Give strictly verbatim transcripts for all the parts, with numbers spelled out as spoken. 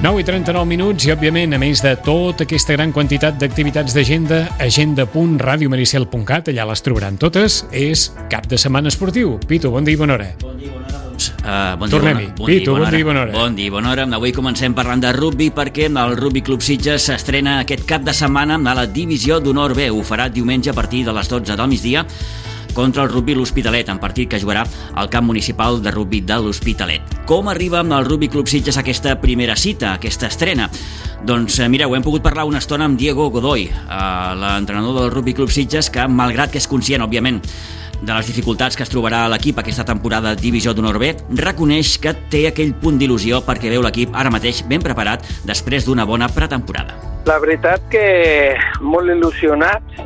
nou i trenta-nou minuts i, òbviament, a més de tota aquesta gran quantitat d'activitats d'agenda, agenda punt radio maricel punt cat, allà les trobaran totes, és Cap de Setmana Esportiu. Pitu, bon dia i bona hora. Bon dia i bona hora, doncs. Uh, bon Tornem-hi. Bon Pitu, bon dia i bona hora. Bon dia i bona hora. Avui comencem parlant de rugby perquè el Rugby Club Sitges s'estrena aquest cap de setmana a la Divisió d'Honor B. Ho farà diumenge a partir de les dotze del migdia contra el Rugby L'Hospitalet, en partit que jugarà al camp municipal de rugby de l'Hospitalet. Com arriba el Rugby Club Sitges a aquesta primera cita, a aquesta estrena? Doncs mireu, hem pogut parlar una estona amb Diego Godoy, l'entrenador del Rugby Club Sitges, que malgrat que és conscient, òbviament, de les dificultats que es trobarà l'equip aquesta temporada Divisió d'Honor B, reconeix que té aquell punt d'il·lusió perquè veu l'equip ara mateix ben preparat després d'una bona pretemporada. La veritat que molt il·lusionats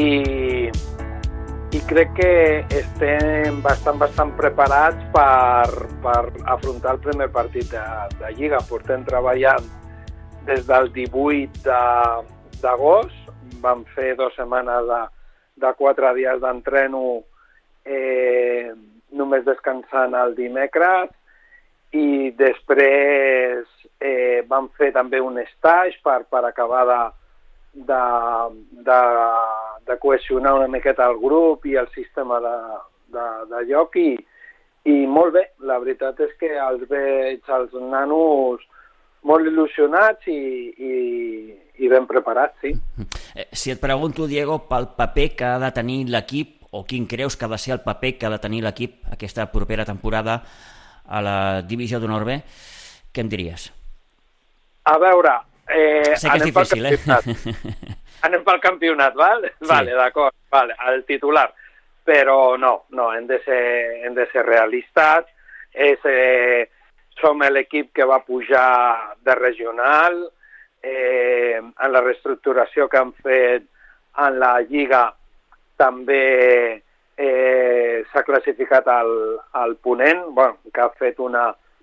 i, i crec que estem bastant, bastant preparats per, per afrontar el primer partit de, de Lliga. Portem treballant des del divuit d'agost, vam fer dues setmanes de, de quatre dies d'entreno eh, només descansant el dimecres i després eh, vam fer també un stage per, per acabar de, de, de, de cohesionar una miqueta el grup i el sistema de, de, de joc i, i molt bé, la veritat és que els veig els nanos molt il·lusionats i, i, i ben preparats, sí. Si et pregunto, Diego, pel paper que ha de tenir l'equip, o quin creus que ha de ser el paper que ha de tenir l'equip aquesta propera temporada a la Divisió d'Honor B, què em diries? A veure, eh, sé que és difícil, eh? Anem pel campionat, val? Sí. Vale, d'acord, vale, el titular. Però no, no, hem de ser, hem de ser realistes. És, eh, som l'equip que va pujar de regional, eh, en la reestructuració que han fet en la Lliga també eh, s'ha classificat al, al Ponent, bueno, que ha fet una,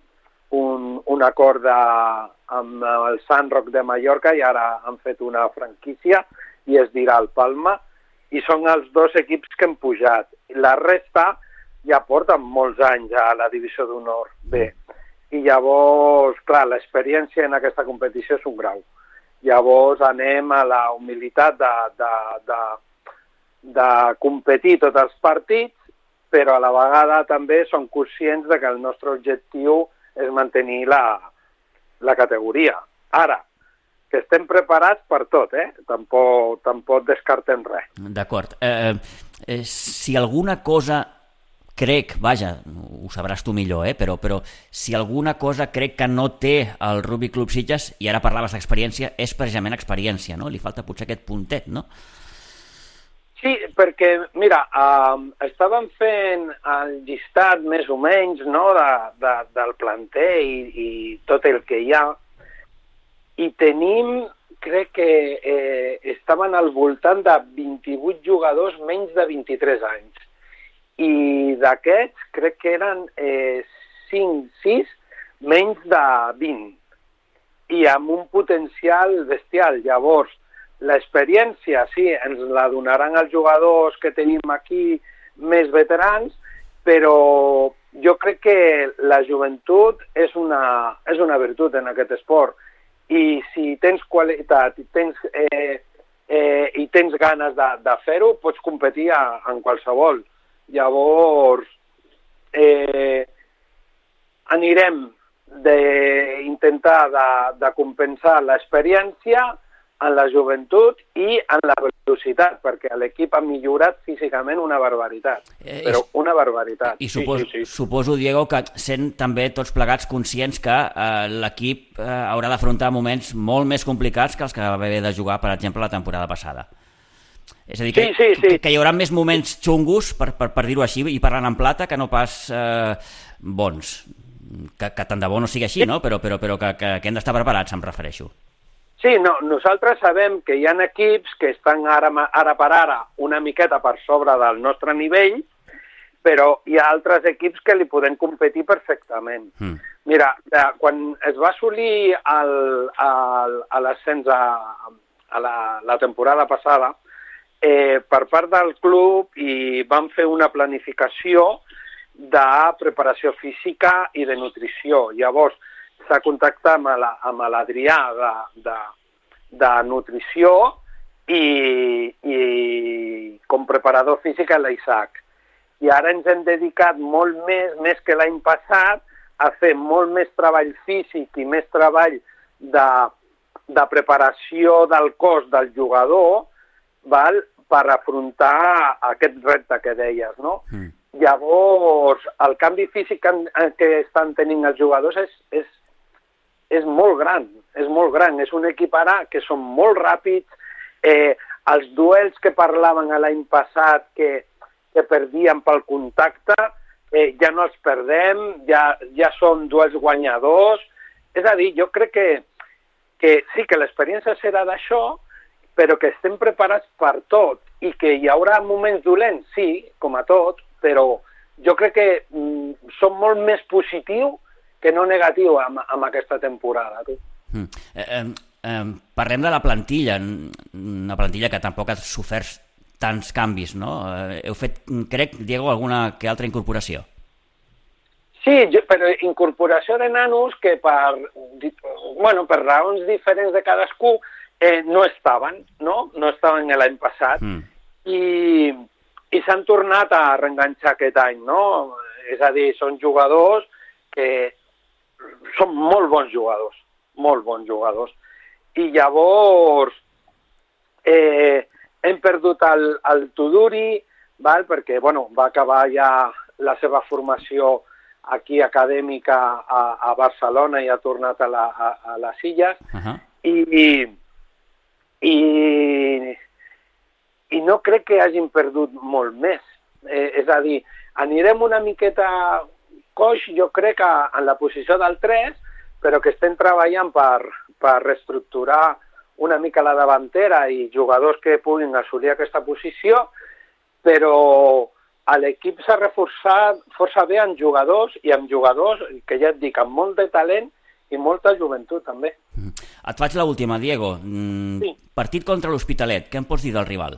un, un acord de, amb el Sant Roc de Mallorca i ara han fet una franquícia i es dirà el Palma, i són els dos equips que han pujat. La resta ja porten molts anys a la Divisió d'Honor B. I llavors, clar, l'experiència en aquesta competició és un grau. Llavors anem a la humilitat de, de, de, de competir tots els partits, però a la vegada també som conscients de que el nostre objectiu és mantenir la, la categoria. Ara, que estem preparats per tot, eh? Tampoc, tampoc descartem res. D'acord. Eh, eh, si alguna cosa crec, vaja, ho sabràs tu millor, eh? però, però si alguna cosa crec que no té el Rugby Club Sitges, i ara parlaves d'experiència, és precisament experiència, no? Li falta potser aquest puntet, no? Sí, perquè, mira, eh, estàvem fent el llistat més o menys, no?, de, de, del planter i, i tot el que hi ha, i tenim, crec que eh, estaven al voltant de vint-i-vuit jugadors menys de vint-i-tres anys. I d'aquests crec que eren eh, cinc, sis menys de vint i amb un potencial bestial. Llavors, l'experiència, sí, ens la donaran els jugadors que tenim aquí més veterans, però jo crec que la joventut és una, és una virtut en aquest esport i si tens qualitat i tens, eh, eh, i tens ganes de, de fer-ho, pots competir a, en qualsevol. Llavors, eh, anirem d'intentar de, de compensar l'experiència en la joventut i en la velocitat, perquè l'equip ha millorat físicament una barbaritat, eh, però una barbaritat. I suposo, sí, sí, sí. suposo, Diego, que sent també tots plegats conscients que eh, l'equip eh, haurà d'afrontar moments molt més complicats que els que va haver de jugar, per exemple, la temporada passada. És a dir, que, sí, sí, sí. que, que hi haurà més moments xungos, per, per, per dir-ho així, i parlant en plata, que no pas eh, bons. Que, que tant de bo no sigui així, no? Però, però, però que, que, que hem d'estar preparats, em refereixo. Sí, no, nosaltres sabem que hi ha equips que estan ara, ara per ara una miqueta per sobre del nostre nivell, però hi ha altres equips que li podem competir perfectament. Mm. Mira, quan es va assolir l'ascens a, a la, la temporada passada, eh, per part del club i vam fer una planificació de preparació física i de nutrició. Llavors, s'ha contactat amb l'Adrià de, de, de nutrició i, i com preparador físic a l'Isaac. I ara ens hem dedicat molt més, més que l'any passat, a fer molt més treball físic i més treball de, de preparació del cos del jugador, val? Per afrontar aquest repte que deies, no? Mm. Llavors, el canvi físic que, que estan tenint els jugadors és, és, és molt gran, és molt gran. És un equip ara que són molt ràpids, eh, els duels que parlaven l'any passat que, que perdíem pel contacte, eh, ja no els perdem, ja, ja són duels guanyadors. És a dir, jo crec que, que sí que l'experiència serà d'això, però que estem preparats per tot i que hi haurà moments dolents, sí, com a tot, però jo crec que mm, som molt més positiu que no negatiu amb, amb aquesta temporada. Tu. Mm. Eh, eh, eh, parlem de la plantilla, una plantilla que tampoc ha sofert tants canvis, no? Eh, heu fet, crec, Diego, alguna que altra incorporació? Sí, jo, però incorporació de nanos que per, bueno, per raons diferents de cadascú Eh, no estaven, no? No estaven l'any passat mm. i, i s'han tornat a reenganxar aquest any, no? És a dir, són jugadors que són molt bons jugadors, molt bons jugadors. I llavors eh, hem perdut el, el Tuduri, val? Perquè bueno, va acabar ja la seva formació aquí acadèmica a, a Barcelona i ha tornat a, la, a, a les Illes. Uh-huh. I... I, i no crec que hagin perdut molt més. Eh, és a dir, anirem una miqueta coix, jo crec, a, en la posició del tres, però que estem treballant per, per reestructurar una mica la davantera i jugadors que puguin assolir aquesta posició, però l'equip s'ha reforçat força bé amb jugadors i amb jugadors, que ja et dic, amb molt de talent i molta joventut també. Et faig l'última, Diego. Mm, sí. Partit contra l'Hospitalet, què em pots dir del rival?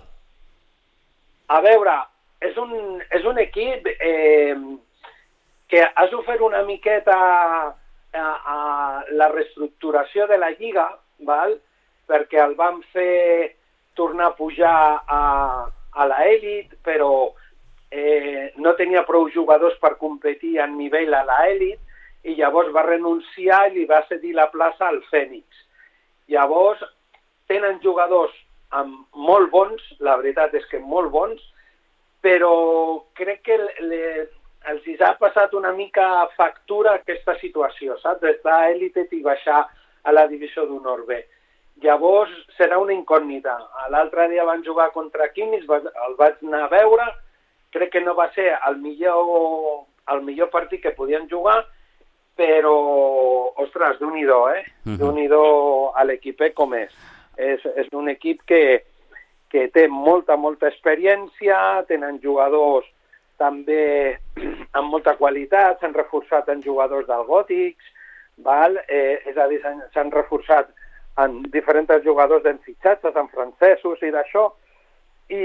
A veure, és un, és un equip eh, que ha sofert una miqueta a, a la reestructuració de la Lliga, val? Perquè el van fer tornar a pujar a, a l'elit, però eh, no tenia prou jugadors per competir a nivell a l'elit, i llavors va renunciar i li va cedir la plaça al Fènix. Llavors, tenen jugadors amb molt bons, la veritat és que molt bons, però crec que le, els ha passat una mica factura aquesta situació, saps? D'estar a èlite i baixar a la divisió d'honor B. Llavors, serà una incògnita. L'altre dia van jugar contra Químics, el vaig anar a veure, crec que no va ser el millor, el millor partit que podien jugar, però, ostres, Déu-n'hi-do, eh? Uh-huh. Déu-n'hi-do a l'equip com és. És, és un equip que, que té molta, molta experiència, tenen jugadors també amb molta qualitat, s'han reforçat en jugadors del Gòtics, val? Eh, és a dir, s'han reforçat en diferents jugadors d'en fitxatges, en francesos i d'això, i...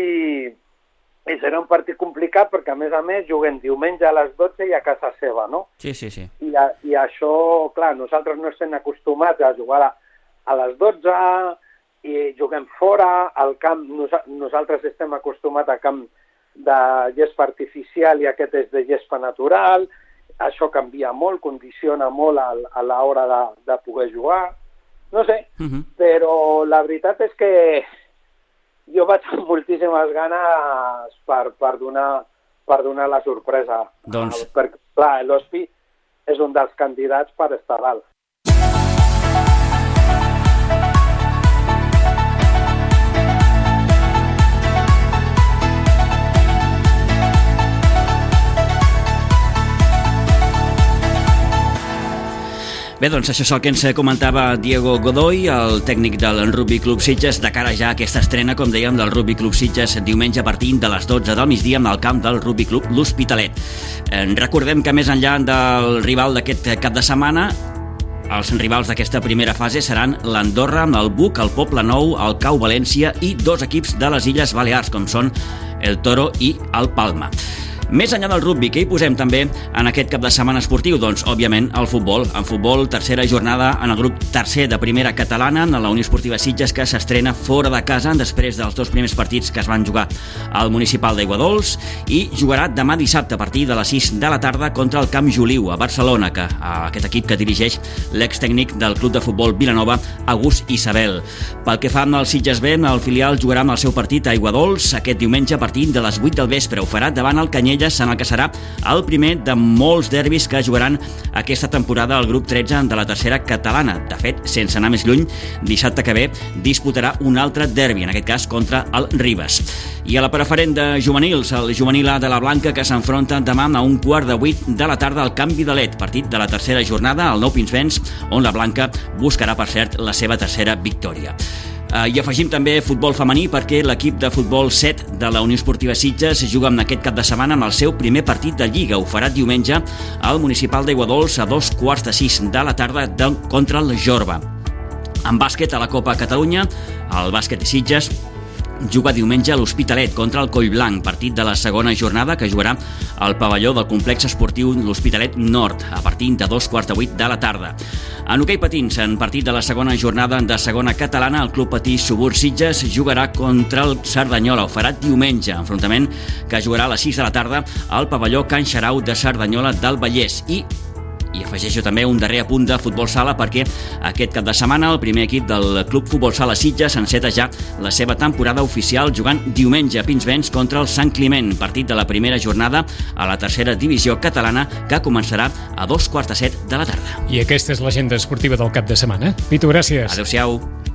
I serà un partit complicat perquè, a més a més, juguem diumenge a les dotze i a casa seva, no? Sí, sí, sí. I, a, i això, clar, nosaltres no estem acostumats a jugar a, a les dotze i juguem fora, al camp, nos, nosaltres estem acostumats a camp de gespa artificial i aquest és de gespa natural, això canvia molt, condiciona molt a, a l'hora de, de poder jugar, no sé, uh-huh. Però la veritat és que jo vaig amb moltíssimes ganes per, per, donar, per donar la sorpresa. Doncs... Perquè, clar, l'Hospi és un dels candidats per estar dalt. Bé, doncs això és el que ens comentava Diego Godoy, el tècnic del Rugby Club Sitges, de cara ja a aquesta estrena, com dèiem, del Rugby Club Sitges diumenge a partir de les dotze del migdia en el camp del Rugby Club L'Hospitalet. Eh, recordem que més enllà del rival d'aquest cap de setmana, els rivals d'aquesta primera fase seran l'Andorra, el Buc, el Poble Nou, el Cau València i dos equips de les Illes Balears, com són el Toro i el Palma. Més enllà del rugbi, què hi posem també en aquest cap de setmana esportiu? Doncs, òbviament, el futbol. En futbol, tercera jornada en el grup tercer de primera catalana, en la Unió Esportiva Sitges, que s'estrena fora de casa després dels dos primers partits que es van jugar al municipal d'Aiguadols, i jugarà demà dissabte a partir de les sis de la tarda contra el Camp Joliu, a Barcelona, que aquest equip que dirigeix l'extècnic del club de futbol Vilanova, August Isabel. Pel que fa al Sitges B, el filial jugarà amb el seu partit a Aiguadols aquest diumenge a partir de les vuit del vespre. Ho farà davant el Canyelles, en el que serà el primer de molts derbis que jugaran aquesta temporada al grup tretze de la tercera catalana. De fet, sense anar més lluny, dissabte que ve disputarà un altre derbi, en aquest cas contra el Ribes. I a la preferent de juvenils, el juvenil A de la Blanca, que s'enfronta demà a un quart de vuit de la tarda al Camp Vidalet, partit de la tercera jornada al Nou Pinsbens, on la Blanca buscarà, per cert, la seva tercera victòria. I afegim també futbol femení, perquè l'equip de futbol set de la Unió Esportiva Sitges juga en aquest cap de setmana amb el seu primer partit de Lliga. Ho farà diumenge al municipal d'Aiguadols a dos quarts de sis de la tarda contra el Jorba. En bàsquet, a la Copa Catalunya, el bàsquet de Sitges juga diumenge a l'Hospitalet contra el Collblanc, partit de la segona jornada que jugarà al pavelló del complex esportiu l'Hospitalet Nord a partir de dos quarts de vuit de la tarda. En hoquei patins, en partit de la segona jornada de segona catalana, el Club Patí Subur Sitges jugarà contra el Cerdanyola. Ho farà diumenge, enfrontament que jugarà a les sis de la tarda al pavelló Can Xarau de Cerdanyola del Vallès. I I afegeixo també un darrer apunt de futbol sala, perquè aquest cap de setmana el primer equip del Club Futbol Sala Sitges enceta ja la seva temporada oficial jugant diumenge a Pinsbens contra el Sant Climent, partit de la primera jornada a la tercera divisió catalana, que començarà a dos quarts de set de la tarda. I aquesta és l'agenda esportiva del cap de setmana. Pitu, gràcies. Adéu-siau.